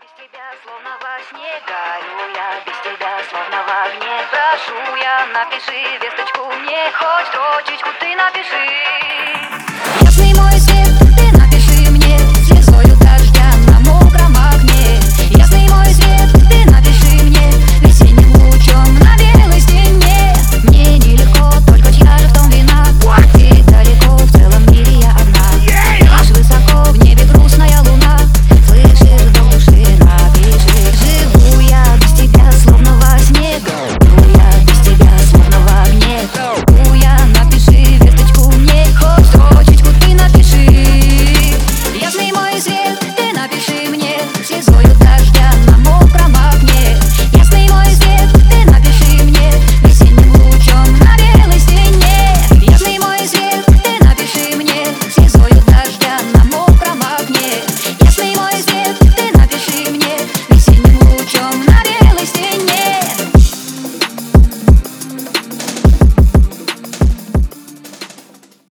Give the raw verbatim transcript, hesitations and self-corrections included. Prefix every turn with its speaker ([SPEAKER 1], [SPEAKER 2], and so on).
[SPEAKER 1] без тебя словно во сне горю я, без тебя словно в огне. Прошу я, напиши весточку мне, хоть строчечку ты напиши.